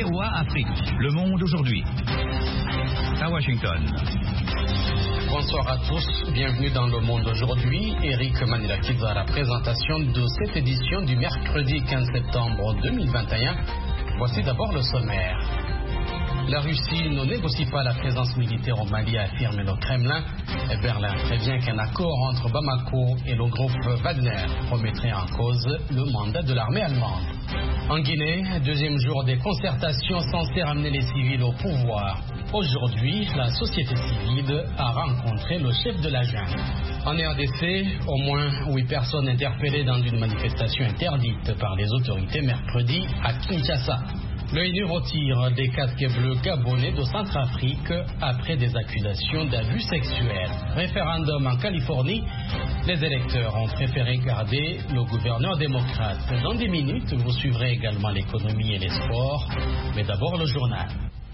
VOA Afrique. Le monde aujourd'hui. À Washington. Bonsoir à tous, bienvenue dans Le Monde aujourd'hui. Eric Manilakidze à la présentation de cette édition du mercredi 15 septembre 2021. Voici d'abord le sommaire. La Russie ne négocie pas la présence militaire au Mali, a affirmé le Kremlin. Berlin prévient qu'un accord entre Bamako et le groupe Wagner remettrait en cause le mandat de l'armée allemande. En Guinée, deuxième jour des concertations censées ramener les civils au pouvoir. Aujourd'hui, la société civile a rencontré le chef de la junte. En RDC, au moins 8 personnes interpellées dans une manifestation interdite par les autorités mercredi à Kinshasa. L'ONU retire des casques bleus gabonais de Centrafrique après des accusations d'abus sexuels. Référendum en Californie, les électeurs ont préféré garder le gouverneur démocrate. Dans 10 minutes, vous suivrez également l'économie et les sports, mais d'abord le journal.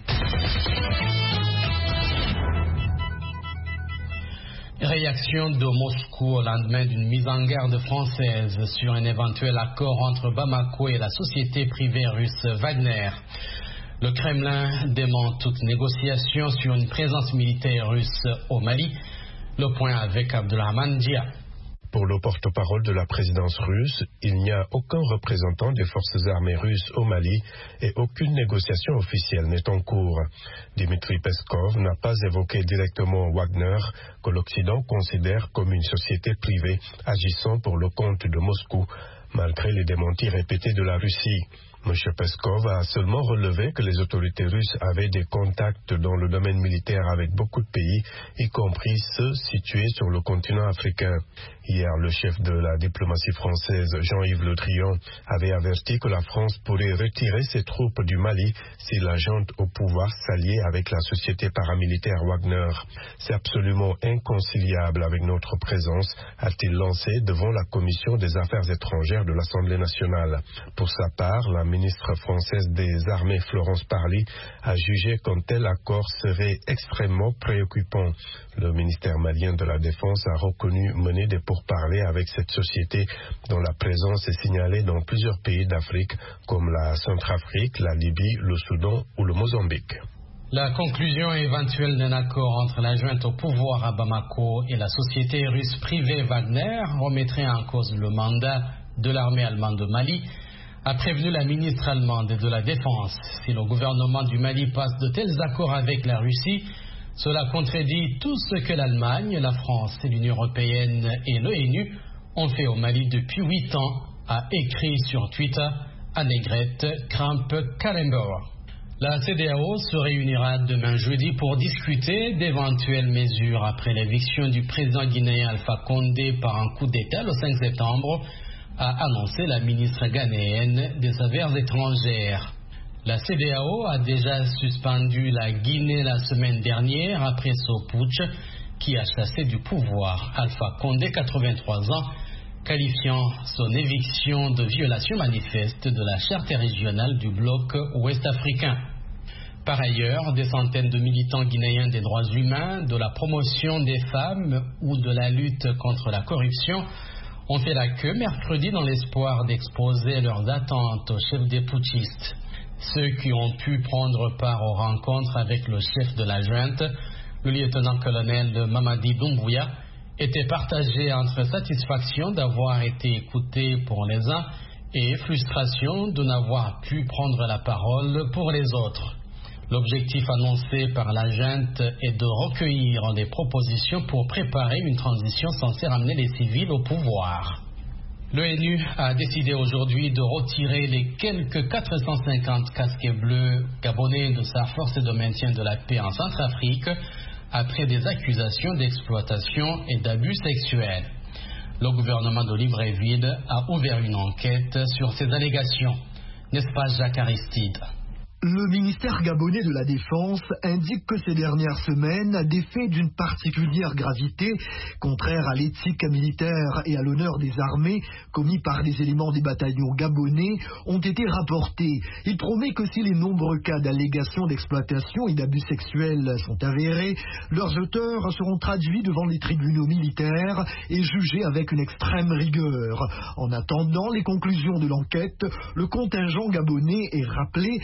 Réaction de Moscou au lendemain d'une mise en garde française sur un éventuel accord entre Bamako et la société privée russe Wagner. Le Kremlin dément toute négociation sur une présence militaire russe au Mali. Le point avec Abdulrahman Dia. Pour le porte-parole de la présidence russe, il n'y a aucun représentant des forces armées russes au Mali et aucune négociation officielle n'est en cours. Dmitri Peskov n'a pas évoqué directement Wagner, que l'Occident considère comme une société privée agissant pour le compte de Moscou, malgré les démentis répétés de la Russie. M. Peskov a seulement relevé que les autorités russes avaient des contacts dans le domaine militaire avec beaucoup de pays, y compris ceux situés sur le continent africain. Hier, le chef de la diplomatie française, Jean-Yves Le Drian, avait averti que la France pourrait retirer ses troupes du Mali si la junte au pouvoir s'alliait avec la société paramilitaire Wagner. C'est absolument inconciliable avec notre présence, a-t-il lancé devant la Commission des Affaires étrangères de l'Assemblée nationale. Pour sa part, la ministre française des Armées, Florence Parly, a jugé qu'un tel accord serait extrêmement préoccupant. Le ministère malien de la Défense a reconnu mener des pourparlers avec cette société dont la présence est signalée dans plusieurs pays d'Afrique comme la Centrafrique, la Libye, le Soudan ou le Mozambique. La conclusion éventuelle d'un accord entre la junte au pouvoir à Bamako et la société russe privée Wagner remettrait en cause le mandat de l'armée allemande de Mali, a prévenu la ministre allemande de la Défense. Si le gouvernement du Mali passe de tels accords avec la Russie, cela contredit tout ce que l'Allemagne, la France et l'Union européenne et l'ONU ont fait au Mali depuis 8 ans, a écrit sur Twitter Annegret Kramp-Karrenbauer. La CEDEAO se réunira demain jeudi pour discuter d'éventuelles mesures après l'éviction du président guinéen Alpha Condé par un coup d'État le 5 septembre, a annoncé la ministre ghanéenne des Affaires étrangères. La CEDEAO a déjà suspendu la Guinée la semaine dernière après ce putsch qui a chassé du pouvoir Alpha Condé, 83 ans, qualifiant son éviction de violation manifeste de la charte régionale du bloc ouest-africain. Par ailleurs, des centaines de militants guinéens des droits humains, de la promotion des femmes ou de la lutte contre la corruption ont fait la queue mercredi dans l'espoir d'exposer leurs attentes au chef des putschistes. Ceux qui ont pu prendre part aux rencontres avec le chef de la junte, le lieutenant-colonel Mamadi Doumbouya, étaient partagés entre satisfaction d'avoir été écoutés pour les uns et frustration de n'avoir pu prendre la parole pour les autres. L'objectif annoncé par la junte est de recueillir des propositions pour préparer une transition censée ramener les civils au pouvoir. L'ONU a décidé aujourd'hui de retirer les quelques 450 casques bleus gabonais de sa force de maintien de la paix en Centrafrique après des accusations d'exploitation et d'abus sexuels. Le gouvernement de Libreville a ouvert une enquête sur ces allégations. N'est-ce pas, Jacques Aristide? Le ministère gabonais de la Défense indique que ces dernières semaines, des faits d'une particulière gravité, contraires à l'éthique militaire et à l'honneur des armées, commis par des éléments des bataillons gabonais, ont été rapportés. Il promet que si les nombreux cas d'allégations d'exploitation et d'abus sexuels sont avérés, leurs auteurs seront traduits devant les tribunaux militaires et jugés avec une extrême rigueur. En attendant les conclusions de l'enquête, le contingent gabonais est rappelé. Le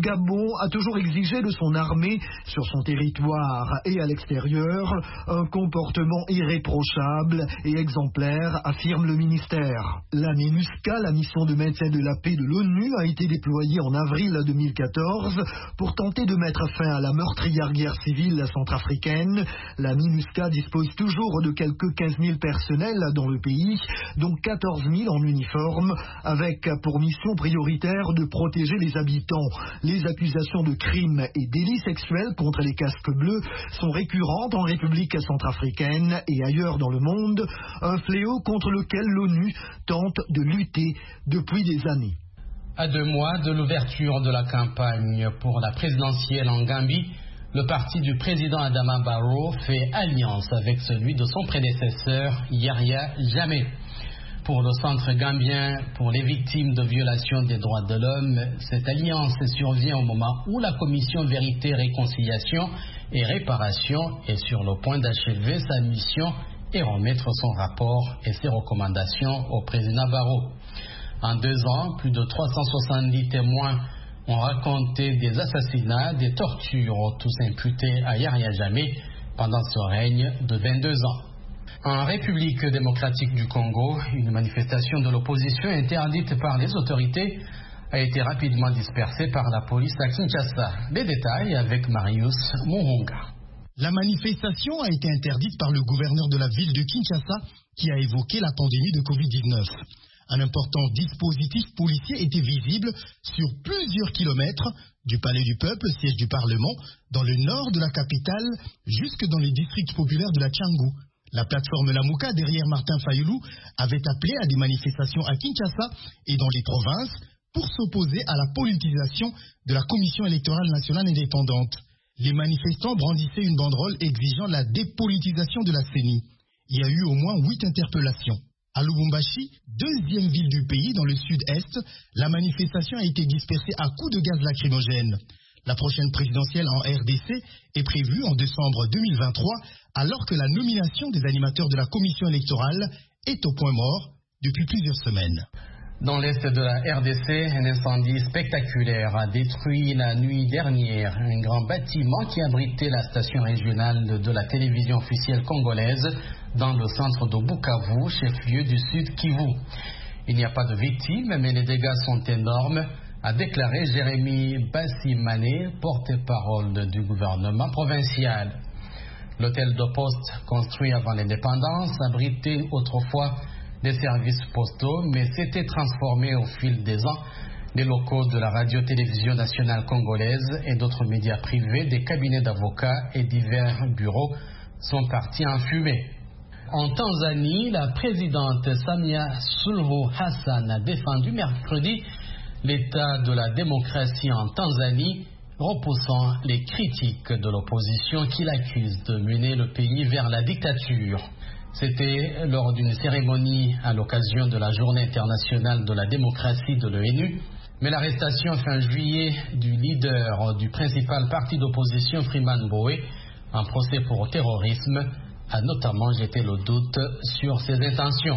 Gabon a toujours exigé de son armée, sur son territoire et à l'extérieur, un comportement irréprochable et exemplaire, affirme le ministère. La MINUSCA, la mission de maintien de la paix de l'ONU, a été déployée en avril 2014 pour tenter de mettre fin à la meurtrière guerre civile centrafricaine. La MINUSCA dispose toujours de quelques 15 000 personnels dans le pays, dont 14 000 en uniforme, avec pour mission prioritaire de protéger les habitants. Les accusations de crimes et délits sexuels contre les casques bleus sont récurrentes en République centrafricaine et ailleurs dans le monde, un fléau contre lequel l'ONU tente de lutter depuis des années. À 2 mois de l'ouverture de la campagne pour la présidentielle en Gambie, le parti du président Adama Barrow fait alliance avec celui de son prédécesseur Yahya Jammeh. Pour le Centre gambien pour les victimes de violations des droits de l'homme, cette alliance survient au moment où la commission Vérité, Réconciliation et Réparation est sur le point d'achever sa mission et remettre son rapport et ses recommandations au président Barrow. En 2 ans, plus de 370 témoins ont raconté des assassinats, des tortures, tous imputés à Yahya Jammeh pendant ce règne de 22 ans. En République démocratique du Congo, une manifestation de l'opposition interdite par les autorités a été rapidement dispersée par la police à Kinshasa. Les détails avec Marius Muhunga. La manifestation a été interdite par le gouverneur de la ville de Kinshasa qui a évoqué la pandémie de Covid-19. Un important dispositif policier était visible sur plusieurs kilomètres du Palais du Peuple, siège du Parlement, dans le nord de la capitale, jusque dans les districts populaires de la Tchangou. La plateforme Lamouka, derrière Martin Fayoulou, avait appelé à des manifestations à Kinshasa et dans les provinces pour s'opposer à la politisation de la Commission électorale nationale indépendante. Les manifestants brandissaient une banderole exigeant la dépolitisation de la CENI. Il y a eu au moins 8 interpellations. À Lubumbashi, 2e ville du pays dans le sud-est, la manifestation a été dispersée à coups de gaz lacrymogène. La prochaine présidentielle en RDC est prévue en décembre 2023, alors que la nomination des animateurs de la commission électorale est au point mort depuis plusieurs semaines. Dans l'est de la RDC, un incendie spectaculaire a détruit la nuit dernière un grand bâtiment qui abritait la station régionale de la télévision officielle congolaise dans le centre de Bukavu, chef-lieu du Sud Kivu. Il n'y a pas de victimes, mais les dégâts sont énormes, a déclaré Jérémy Bassimane, porte-parole du gouvernement provincial. L'hôtel de poste, construit avant l'indépendance, abritait autrefois des services postaux, mais s'était transformé au fil des ans. Les locaux de la radio-télévision nationale congolaise et d'autres médias privés, des cabinets d'avocats et divers bureaux sont partis en fumée. En Tanzanie, la présidente Samia Suluhu Hassan a défendu mercredi l'état de la démocratie en Tanzanie, repoussant les critiques de l'opposition qui l'accuse de mener le pays vers la dictature. C'était lors d'une cérémonie à l'occasion de la Journée internationale de la démocratie de l'ONU. Mais l'arrestation fin juillet du leader du principal parti d'opposition, Freeman Mbowe, en procès pour terrorisme, a notamment jeté le doute sur ses intentions.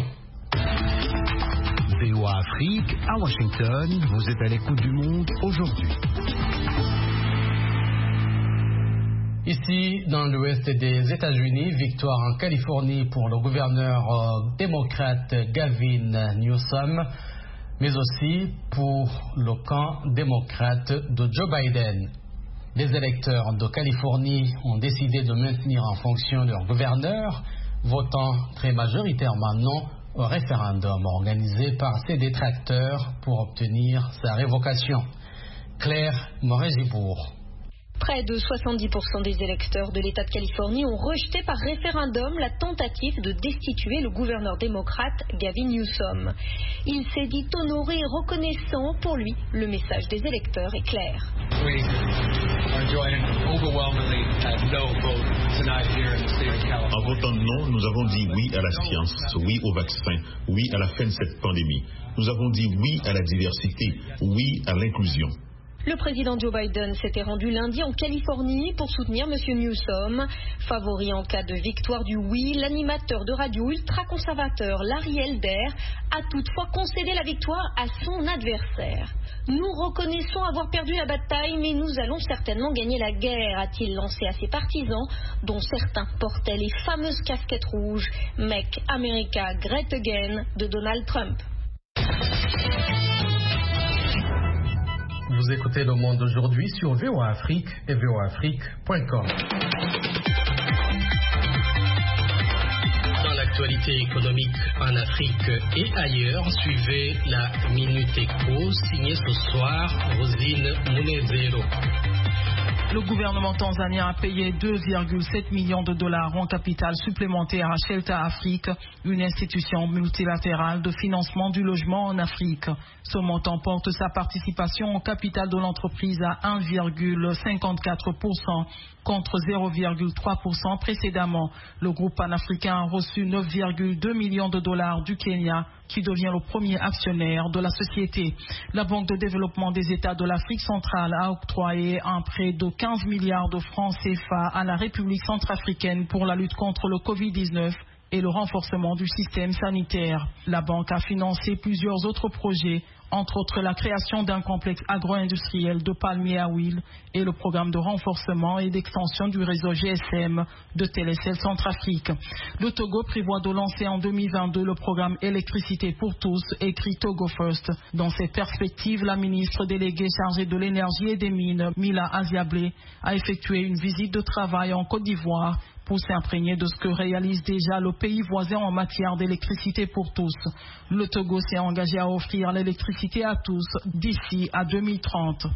VOA Afrique, à Washington, vous êtes à l'écoute du monde aujourd'hui. Ici, dans l'ouest des États-Unis, victoire en Californie pour le gouverneur démocrate Gavin Newsom, mais aussi pour le camp démocrate de Joe Biden. Les électeurs de Californie ont décidé de maintenir en fonction leur gouverneur, votant très majoritairement non au référendum organisé par ses détracteurs pour obtenir sa révocation. Claire Moret-Gibourg. Près de 70% des électeurs de l'État de Californie ont rejeté par référendum la tentative de destituer le gouverneur démocrate Gavin Newsom. Il s'est dit honoré et reconnaissant. Pour lui, le message des électeurs est clair. En votant non, nous avons dit oui à la science, oui au vaccin, oui à la fin de cette pandémie. Nous avons dit oui à la diversité, oui à l'inclusion. Le président Joe Biden s'était rendu lundi en Californie pour soutenir M. Newsom. Favori en cas de victoire du oui, l'animateur de radio ultra-conservateur Larry Elder a toutefois concédé la victoire à son adversaire. Nous reconnaissons avoir perdu la bataille, mais nous allons certainement gagner la guerre, a-t-il lancé à ses partisans, dont certains portaient les fameuses casquettes rouges Make America Great Again de Donald Trump. Vous écoutez Le Monde aujourd'hui sur VOA Afrique et voaafrique.com. Dans l'actualité économique en Afrique et ailleurs, suivez la Minute Éco, signée ce soir Rosine Munezero. Le gouvernement tanzanien a payé 2,7 millions de dollars en capital supplémentaire à Shelter Afrique, une institution multilatérale de financement du logement en Afrique. Ce montant porte sa participation au capital de l'entreprise à 1,54% contre 0,3% précédemment. Le groupe panafricain a reçu 9,2 millions de dollars du Kenya, qui devient le premier actionnaire de la société. La Banque de développement des États de l'Afrique centrale a octroyé un prêt de 15 milliards de francs CFA à la République centrafricaine pour la lutte contre le Covid-19 et le renforcement du système sanitaire. La banque a financé plusieurs autres projets, entre autres la création d'un complexe agro-industriel de palmiers à huile et le programme de renforcement et d'extension du réseau GSM de Télécel Centrafrique. Le Togo prévoit de lancer en 2022 le programme Électricité pour tous, écrit Togo First. Dans cette perspective, la ministre déléguée chargée de l'énergie et des mines, Mila Aziablé, a effectué une visite de travail en Côte d'Ivoire pour s'imprégner de ce que réalise déjà le pays voisin en matière d'électricité pour tous. Le Togo s'est engagé à offrir l'électricité à tous d'ici à 2030.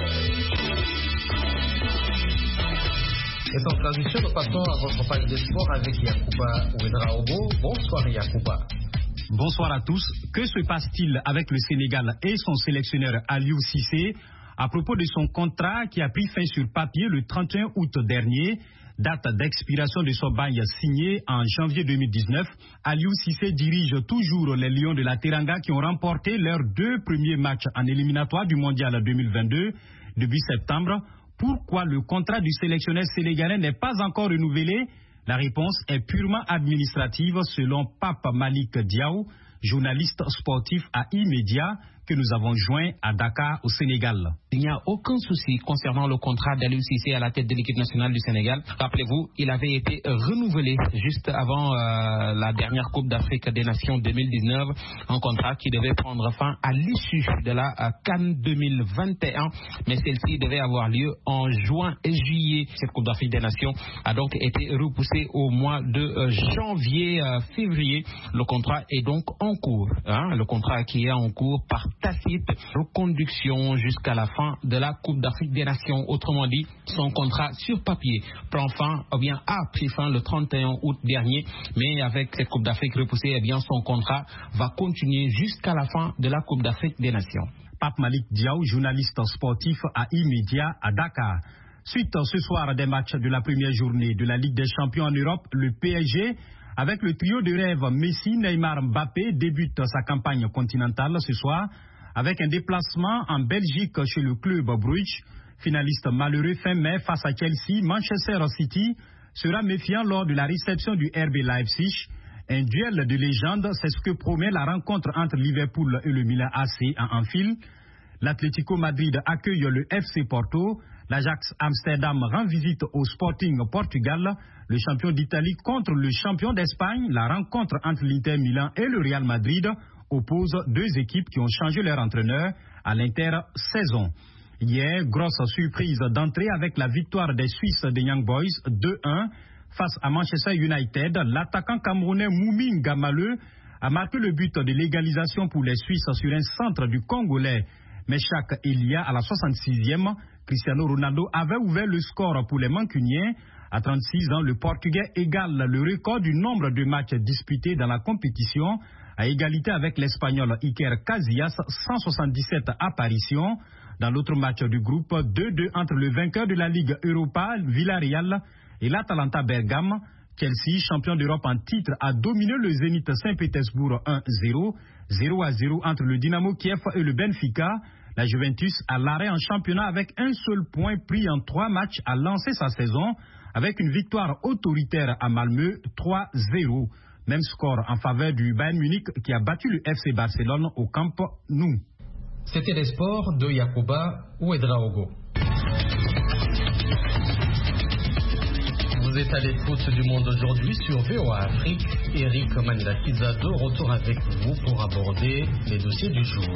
Et sans transition, nous passons à votre page de sport avec Yacouba Ouedraogo. Bonsoir Yacouba. Bonsoir à tous. Que se passe-t-il avec le Sénégal et son sélectionneur Aliou Cissé à propos de son contrat qui a pris fin sur papier le 31 août dernier? Date d'expiration de son bail signé en janvier 2019, Aliou Cissé dirige toujours les Lions de la Teranga qui ont remporté leurs 2 premiers matchs en éliminatoire du Mondial 2022 début septembre. Pourquoi le contrat du sélectionneur sénégalais n'est pas encore renouvelé? La réponse est purement administrative selon Pape Malik Diaw, journaliste sportif à E-Media, que nous avons joint à Dakar au Sénégal. Il n'y a aucun souci concernant le contrat d'Aliou Cissé à la tête de l'équipe nationale du Sénégal. Rappelez-vous, il avait été renouvelé juste avant la dernière Coupe d'Afrique des Nations 2019, un contrat qui devait prendre fin à l'issue de la CAN 2021, mais celle-ci devait avoir lieu en juin et juillet. Cette Coupe d'Afrique des Nations a donc été repoussée au mois de janvier-février. Le contrat est donc en cours. Le contrat qui est en cours par tacite reconduction jusqu'à la fin de la Coupe d'Afrique des Nations. Autrement dit, son contrat sur papier prend fin, ou bien a pris fin le 31 août dernier, mais avec cette Coupe d'Afrique repoussée, son contrat va continuer jusqu'à la fin de la Coupe d'Afrique des Nations. Pape Malik Diaw, journaliste sportif à E-Media à Dakar. Suite ce soir des matchs de la première journée de la Ligue des Champions en Europe, le PSG, avec le trio de rêve Messi, Neymar, Mbappé, débute sa campagne continentale ce soir avec un déplacement en Belgique chez le club Bruges. Finaliste malheureux fin mai face à Chelsea, Manchester City sera méfiant lors de la réception du RB Leipzig. Un duel de légende, c'est ce que promet la rencontre entre Liverpool et le Milan AC à Anfield. L'Atlético Madrid accueille le FC Porto. L'Ajax Amsterdam rend visite au Sporting Portugal. Le champion d'Italie contre le champion d'Espagne. La rencontre entre l'Inter Milan et le Real Madrid oppose 2 équipes qui ont changé leur entraîneur à l'inter-saison. Hier, grosse surprise d'entrée avec la victoire des Suisses des Young Boys 2-1 face à Manchester United. L'attaquant camerounais Moumi Ngamaleu a marqué le but de l'égalisation pour les Suisses sur un centre du Congolais Meshak Elia à la 66e. Cristiano Ronaldo avait ouvert le score pour les Mancuniens. À 36 ans, le Portugais égale le record du nombre de matchs disputés dans la compétition, à égalité avec l'Espagnol Iker Casillas, 177 apparitions. Dans l'autre match du groupe, 2-2 entre le vainqueur de la Ligue Europa, Villarreal, et l'Atalanta Bergame. Chelsea, champion d'Europe en titre, a dominé le Zénith Saint-Pétersbourg 1-0. 0-0 entre le Dynamo Kiev et le Benfica. La Juventus à l'arrêt en championnat avec un seul point pris en 3 matchs a lancé sa saison avec une victoire autoritaire à Malmö 3-0. Même score en faveur du Bayern Munich qui a battu le FC Barcelone au Camp Nou. C'était les sports de Yacouba Ouedraogo. Vous êtes à l'écoute du Monde aujourd'hui sur VOA Afrique. Eric Manila-Kizado retour avec vous pour aborder les dossiers du jour.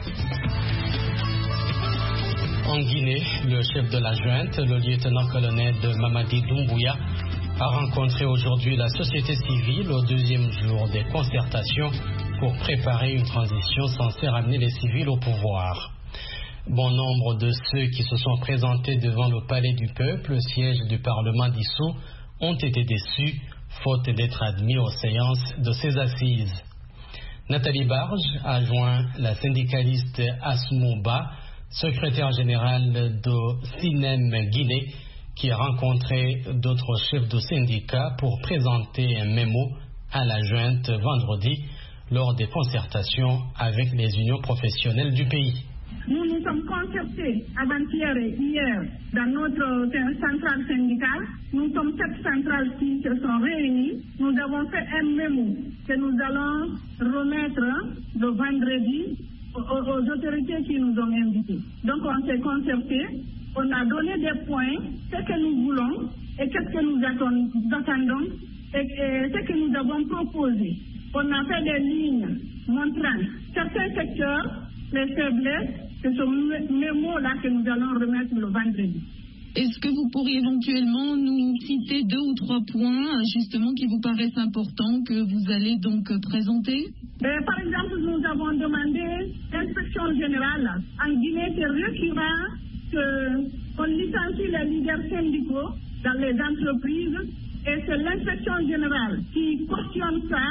En Guinée, le chef de la junte, le lieutenant-colonel de Mamadi Doumbouya, a rencontré aujourd'hui la société civile au 2e jour des concertations pour préparer une transition censée ramener les civils au pouvoir. Bon nombre de ceux qui se sont présentés devant le palais du peuple, siège du Parlement dissous, ont été déçus, faute d'être admis aux séances de ces assises. Nathalie Barge a joint la syndicaliste Asmouba, secrétaire générale de Sinem Guinée, qui a rencontré d'autres chefs de syndicats pour présenter un mémo à la junte vendredi lors des concertations avec les unions professionnelles du pays. Nous nous sommes concertés avant-hier et hier dans notre centrale syndicale. Nous sommes 7 centrales qui se sont réunies. Nous avons fait un mémo que nous allons remettre le vendredi aux autorités qui nous ont invités. Donc on s'est concertés, on a donné des points, ce que nous voulons et qu'est-ce que nous attendons et ce que nous avons proposé. On a fait des lignes montrant certains secteurs, les faiblesses, c'est ce mémo-là que nous allons remettre le vendredi. Est-ce que vous pourriez éventuellement nous citer 2 ou 3 points justement qui vous paraissent importants que vous allez donc présenter? Par exemple, nous avons demandé l'inspection générale. En Guinée, c'est récurrent qu'on licencie les leaders syndicaux dans les entreprises et c'est l'inspection générale qui cautionne ça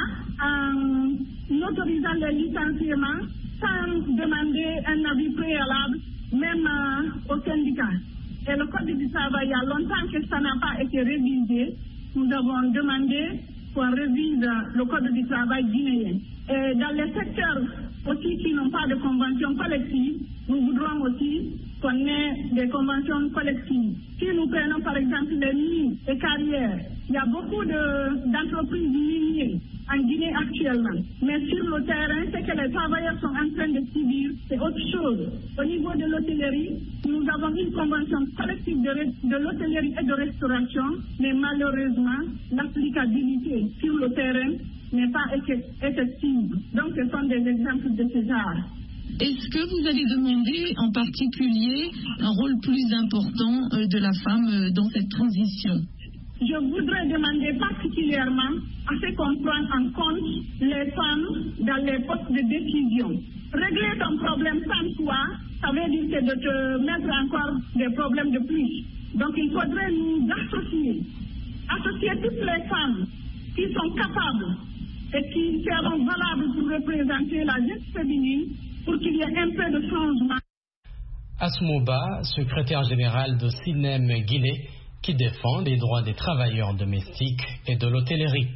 en autorisant les licenciements sans demander un avis préalable, même au syndicat. Et le Code du travail, il y a longtemps que ça n'a pas été révisé. Nous avons demandé qu'on révise le Code du travail guinéen. Et dans les secteurs aussi qui n'ont pas de convention collective, nous voudrons aussi qu'on ait des conventions collectives. Si nous prenons par exemple les mines et carrières, il y a beaucoup d'entreprises minières en Guinée actuellement. Mais sur le terrain, ce que les travailleurs sont en train de subir, c'est autre chose. Au niveau de l'hôtellerie, nous avons une convention collective de l'hôtellerie et de restauration, mais malheureusement, l'applicabilité sur le terrain n'est pas effective. Donc ce sont des exemples de ce genre. Est-ce que vous allez demander en particulier un rôle plus important de la femme dans cette transition? Je voudrais demander particulièrement à ce qu'on prenne en compte les femmes dans les postes de décision. Régler ton problème sans toi, ça veut dire que de te mettre encore des problèmes de plus. Donc il faudrait nous associer toutes les femmes qui sont capables et qui seront valables pour représenter la jeunesse féminine pour qu'il y ait un peu de changement. Asmouba, secrétaire général de Sinem Guinée, qui défend les droits des travailleurs domestiques et de l'hôtellerie.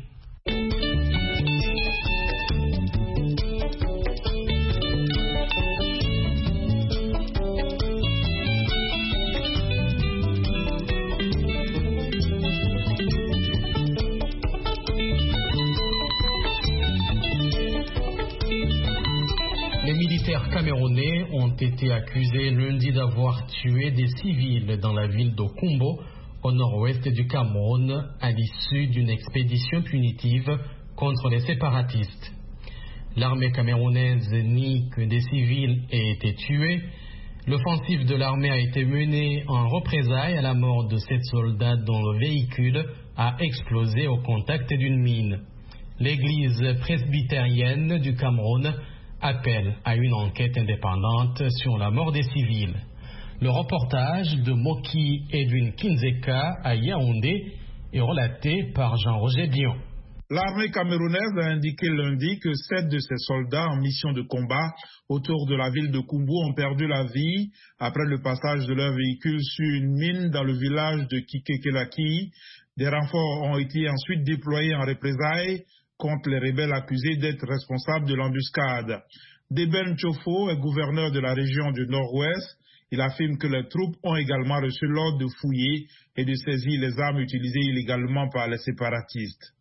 Les militaires camerounais ont été accusés lundi d'avoir tué des civils dans la ville de Kumbo, au nord-ouest du Cameroun, à l'issue d'une expédition punitive contre les séparatistes. L'armée camerounaise nie que des civils aient été tués. L'offensive de l'armée a été menée en représailles à la mort de 7 soldats dont le véhicule a explosé au contact d'une mine. L'église presbytérienne du Cameroun appelle à une enquête indépendante sur la mort des civils. Le reportage de Moki Edwin Kinzeka à Yaoundé est relaté par Jean-Roger Dion. L'armée camerounaise a indiqué lundi que 7 de ses soldats en mission de combat autour de la ville de Kumbo ont perdu la vie après le passage de leur véhicule sur une mine dans le village de Kikekelaki. Des renforts ont été ensuite déployés en représailles contre les rebelles accusés d'être responsables de l'embuscade. Deben Chofo est gouverneur de la région du Nord-Ouest. Il affirme que les troupes ont également reçu l'ordre de fouiller et de saisir les armes utilisées illégalement par les séparatistes.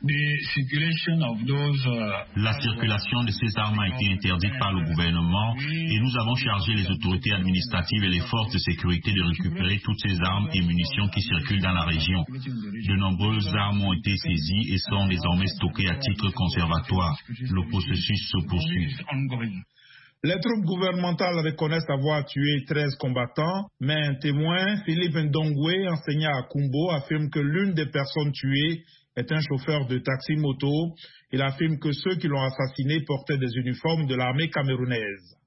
La circulation de ces armes a été interdite par le gouvernement et nous avons chargé les autorités administratives et les forces de sécurité de récupérer toutes ces armes et munitions qui circulent dans la région. De nombreuses armes ont été saisies et sont désormais stockées à titre conservatoire. Le processus se poursuit. Les troupes gouvernementales reconnaissent avoir tué 13 combattants, mais un témoin, Philippe Ndongwe, enseignant à Kumbo, affirme que l'une des personnes tuées est un chauffeur de taxi-moto. Il affirme que ceux qui l'ont assassiné portaient des uniformes de l'armée camerounaise.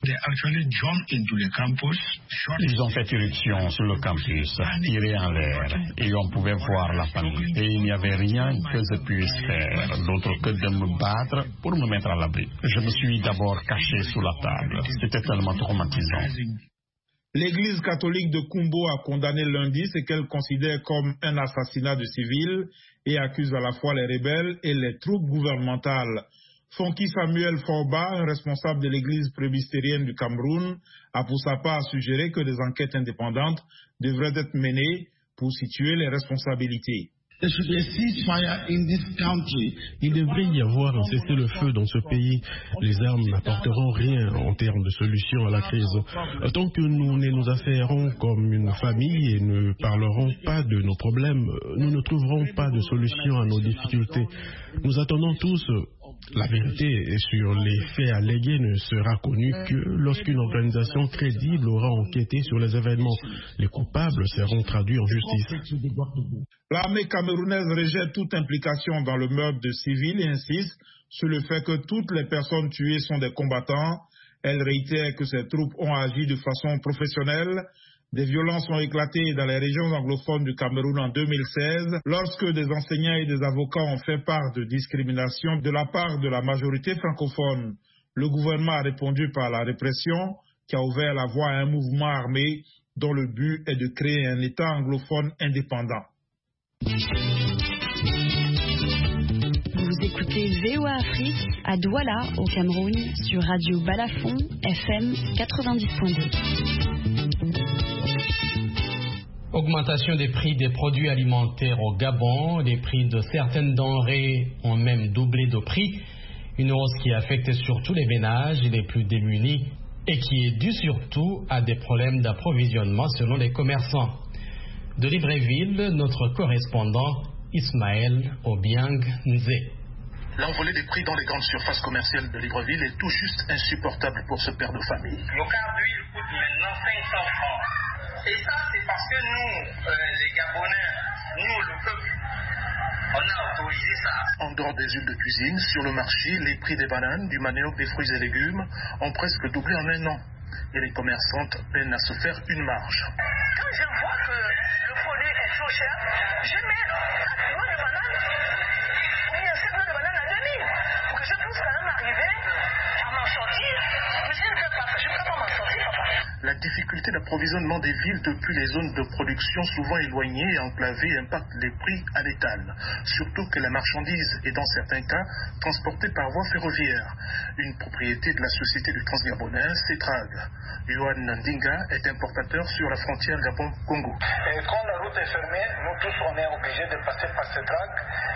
Ils ont fait irruption sur le campus, tiré en l'air, et on pouvait voir la famille. Et il n'y avait rien que je puisse faire, d'autre que de me battre pour me mettre à l'abri. Je me suis d'abord caché sous la table. C'était tellement traumatisant. L'église catholique de Kumbo a condamné lundi ce qu'elle considère comme un assassinat de civils et accuse à la fois les rebelles et les troupes gouvernementales. Fonky Samuel Forba, un responsable de l'église presbytérienne du Cameroun, a pour sa part suggéré que des enquêtes indépendantes devraient être menées pour situer les responsabilités. Il devrait y avoir un cessez-le-feu dans ce pays. Les armes n'apporteront rien en termes de solution à la crise. Tant que nous ne nous affairons comme une famille et ne parlerons pas de nos problèmes, nous ne trouverons pas de solution à nos difficultés. Nous attendons tous. La vérité sur les faits allégués ne sera connue que lorsqu'une organisation crédible aura enquêté sur les événements. Les coupables seront traduits en justice. L'armée camerounaise rejette toute implication dans le meurtre de civils et insiste sur le fait que toutes les personnes tuées sont des combattants. Elle réitère que ces troupes ont agi de façon professionnelle. Des violences ont éclaté dans les régions anglophones du Cameroun en 2016, lorsque des enseignants et des avocats ont fait part de discrimination de la part de la majorité francophone. Le gouvernement a répondu par la répression, qui a ouvert la voie à un mouvement armé dont le but est de créer un État anglophone indépendant. Vous écoutez VOA Afrique à Douala, au Cameroun, sur Radio Balafon, FM 90.2. Augmentation des prix des produits alimentaires au Gabon, les prix de certaines denrées ont même doublé de prix, une hausse qui affecte surtout les ménages les plus démunis et qui est due surtout à des problèmes d'approvisionnement selon les commerçants. De Libreville, notre correspondant Ismaël Obiang Nze. L'envolée des prix dans les grandes surfaces commerciales de Libreville est tout juste insupportable pour ce père de famille. Le quart d'huile coûte maintenant 500 francs. Et ça, c'est parce que nous, les Gabonais, nous, le peuple, on a autorisé ça. En dehors des huiles de cuisine, sur le marché, les prix des bananes, du manioc, des fruits et légumes ont presque doublé en un an. Et les commerçantes peinent à se faire une marge. Quand je vois que le produit est trop cher, je mets un kilo de bananes ou bien 7 kilos de bananes à 2000 pour que je puisse quand même arriver à m'en sortir. Mais je ne peux pas, je ne peux pas m'en sortir, papa. La difficulté d'approvisionnement des villes depuis les zones de production souvent éloignées et enclavées impacte les prix à l'étal. Surtout que la marchandise est dans certains cas transportée par voie ferroviaire. Une propriété de la société du Transgabonais, Cetrag. Johan Ndinga est importateur sur la frontière Gabon-Congo. Et quand la route est fermée, nous tous on est obligés de passer par Cetrag,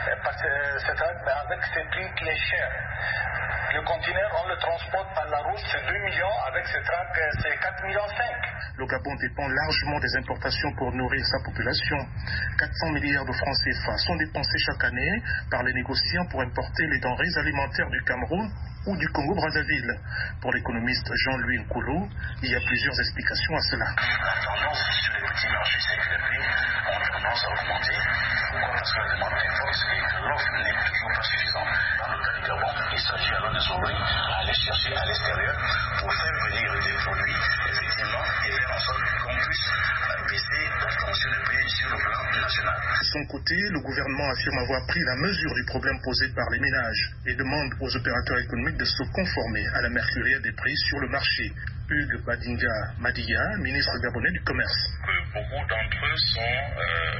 mais avec ces prix qui est cher. Le conteneur, on le transporte par la route, c'est 2 millions, avec Cetrag, c'est 4,5 millions. Le Gabon dépend largement des importations pour nourrir sa population. 400 milliards de francs CFA sont dépensés chaque année par les négociants pour importer les denrées alimentaires du Cameroun ou du Congo-Brazzaville. Pour l'économiste Jean-Louis Nkolo, il y a plusieurs explications à cela. La tendance sur les petits marchés, c'est que les prix ont tendance à augmenter. Pourquoi? Parce que la demande est forte et que l'offre n'est toujours pas suffisante. Dans le cas du Gabon, il s'agit alors de s'ouvrir à aller chercher à l'extérieur pour faire venir des produits, effectivement, et faire en sorte qu'on puisse baisser la tension des prix sur le plan national. De son côté, le gouvernement affirme avoir pris la mesure du problème posé par les ménages et demande aux opérateurs économiques de se conformer à la mercurière des prix sur le marché. Hugues Badinga Madiya, ministre gabonais du Commerce. Beaucoup d'entre eux sont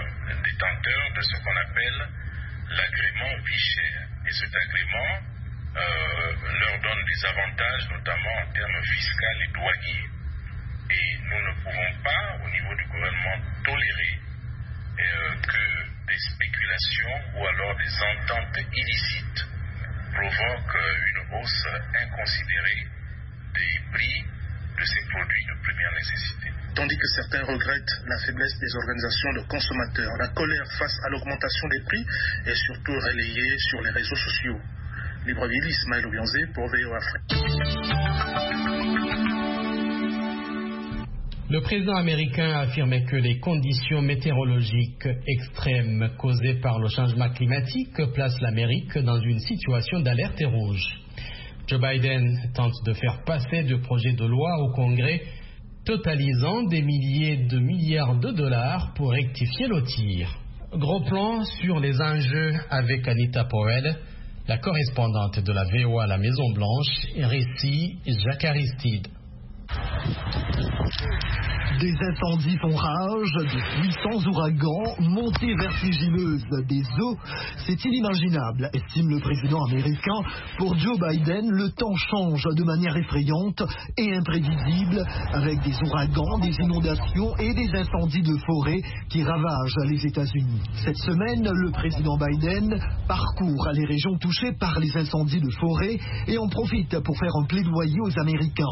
détenteurs de ce qu'on appelle l'agrément vie chère. Et cet agrément leur donne des avantages, notamment en termes fiscaux et douaniers. Et nous ne pouvons pas, au niveau du gouvernement, tolérer que des spéculations ou alors des ententes illicites provoquent une hausse inconsidérée des prix de ces produits de première nécessité. Tandis que certains regrettent la faiblesse des organisations de consommateurs, la colère face à l'augmentation des prix est surtout relayée sur les réseaux sociaux. Libreville, Ismaël Obianzé pour VOA Afrique. Le président américain a affirmé que les conditions météorologiques extrêmes causées par le changement climatique placent l'Amérique dans une situation d'alerte rouge. Joe Biden tente de faire passer de projets de loi au Congrès totalisant des milliers de milliards de dollars pour rectifier le tir. Gros plan sur les enjeux avec Anita Powell, la correspondante de la VOA à la Maison-Blanche, récit Jacques Aristide. Des incendies font rage, de puissants ouragans, montées vertigineuses des eaux, c'est inimaginable, estime le président américain. Pour Joe Biden, le temps change de manière effrayante et imprévisible, avec des ouragans, des inondations et des incendies de forêt qui ravagent les États-Unis. Cette semaine, le président Biden parcourt les régions touchées par les incendies de forêt et en profite pour faire un plaidoyer aux Américains.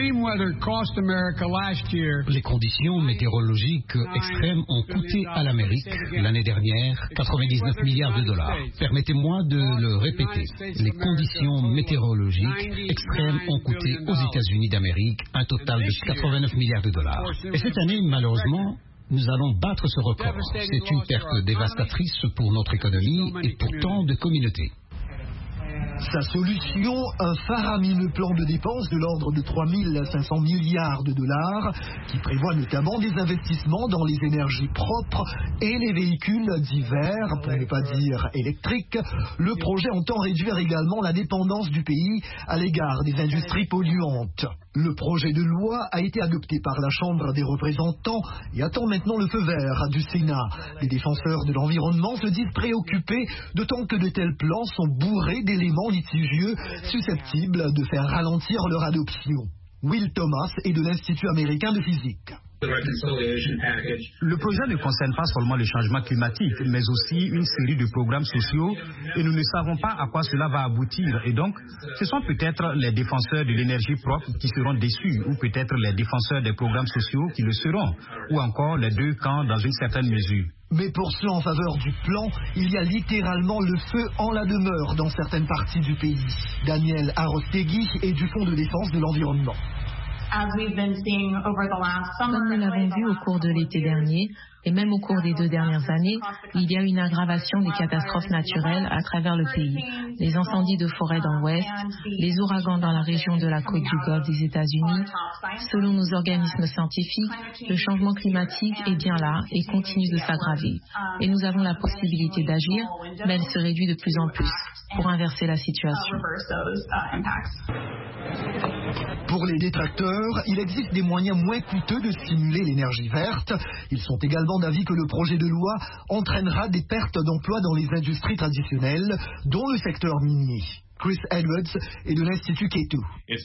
Les conditions météorologiques extrêmes ont coûté à l'Amérique l'année dernière 99 milliards de dollars. Permettez-moi de le répéter. Les conditions météorologiques extrêmes ont coûté aux États-Unis d'Amérique un total de 89 milliards de dollars. Et cette année, malheureusement, nous allons battre ce record. C'est une perte dévastatrice pour notre économie et pour tant de communautés. Sa solution, un faramineux plan de dépenses de l'ordre de 3 500 milliards de dollars qui prévoit notamment des investissements dans les énergies propres et les véhicules divers, pour ne pas dire électriques. Le projet entend réduire également la dépendance du pays à l'égard des industries polluantes. Le projet de loi a été adopté par la Chambre des représentants et attend maintenant le feu vert du Sénat. Les défenseurs de l'environnement se disent préoccupés, d'autant que de tels plans sont bourrés d'éléments litigieux susceptibles de faire ralentir leur adoption. Will Thomas est de l'Institut américain de physique. Le projet ne concerne pas seulement le changement climatique, mais aussi une série de programmes sociaux et nous ne savons pas à quoi cela va aboutir. Et donc, ce sont peut-être les défenseurs de l'énergie propre qui seront déçus ou peut-être les défenseurs des programmes sociaux qui le seront, ou encore les deux camps dans une certaine mesure. Mais pour ceux en faveur du plan, il y a littéralement le feu en la demeure dans certaines parties du pays. Daniel Arostegui est du Fonds de défense de l'environnement. Comme nous l'avons vu au cours de l'été dernier, et même au cours des 2 dernières années, il y a une aggravation des catastrophes naturelles à travers le pays. Les incendies de forêt dans l'Ouest, les ouragans dans la région de la côte du Golfe des États-Unis. Selon nos organismes scientifiques, le changement climatique est bien là et continue de s'aggraver. Et nous avons la possibilité d'agir, mais elle se réduit de plus en plus pour inverser la situation. Pour les détracteurs, il existe des moyens moins coûteux de stimuler l'énergie verte. Ils sont également d'avis que le projet de loi entraînera des pertes d'emplois dans les industries traditionnelles, dont le secteur minier. Chris Edwards est de l'Institut Keto. Il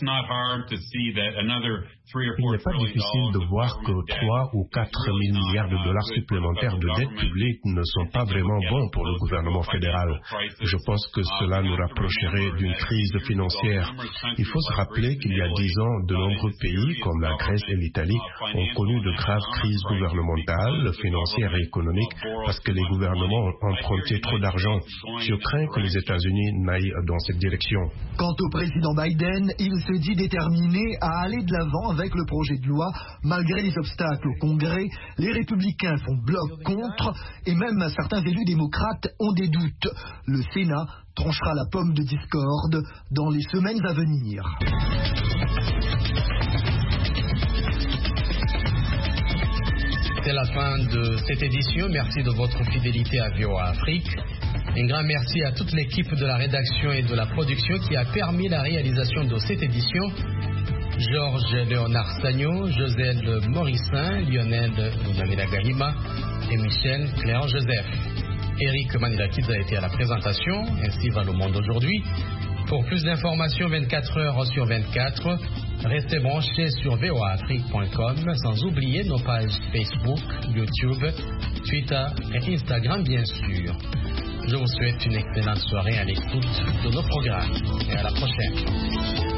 n'est pas difficile de voir que 3 ou 4 000 milliards de dollars supplémentaires de dette publique ne sont pas vraiment bons pour le gouvernement fédéral. Je pense que cela nous rapprocherait d'une crise financière. Il faut se rappeler qu'il y a 10 ans, de nombreux pays, comme la Grèce et l'Italie, ont connu de graves crises gouvernementales, financières et économiques parce que les gouvernements ont emprunté trop d'argent. Je crains que les États-Unis n'aillent dans cette direction. Quant au président Biden, il se dit déterminé à aller de l'avant avec le projet de loi. Malgré les obstacles au Congrès, les républicains font bloc contre et même certains élus démocrates ont des doutes. Le Sénat tranchera la pomme de discorde dans les semaines à venir. C'est la fin de cette édition. Merci de votre fidélité à VOA Afrique. Un grand merci à toute l'équipe de la rédaction et de la production qui a permis la réalisation de cette édition. Georges Léonard Sagno, Joselle Morissin, Lionel Namela Gahima et Michel Cléant Joseph. Eric Manilakis a été à la présentation, ainsi va le monde aujourd'hui. Pour plus d'informations 24 heures sur 24, restez branchés sur voaafrique.com, sans oublier nos pages Facebook, YouTube, Twitter et Instagram bien sûr. Je vous souhaite une excellente soirée à l'écoute de nos programmes et à la prochaine.